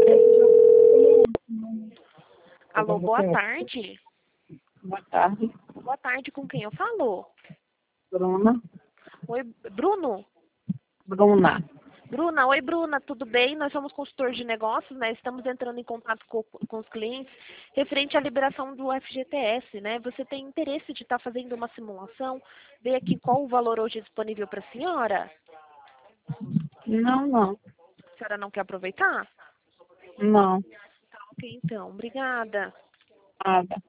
Alô, boa tarde. Boa tarde, Boa tarde, com quem eu falo? Bruna. Oi, Bruno? Bruna. Bruna, oi Bruna, tudo bem? Nós somos consultores de negócios, né? Estamos entrando em contato com os clientes referente à liberação do FGTS, né? Você tem interesse de estar fazendo uma simulação? Ver aqui qual o valor hoje disponível para a senhora? Não. A senhora não quer aproveitar? Não. Ok, então. Obrigada. Nada.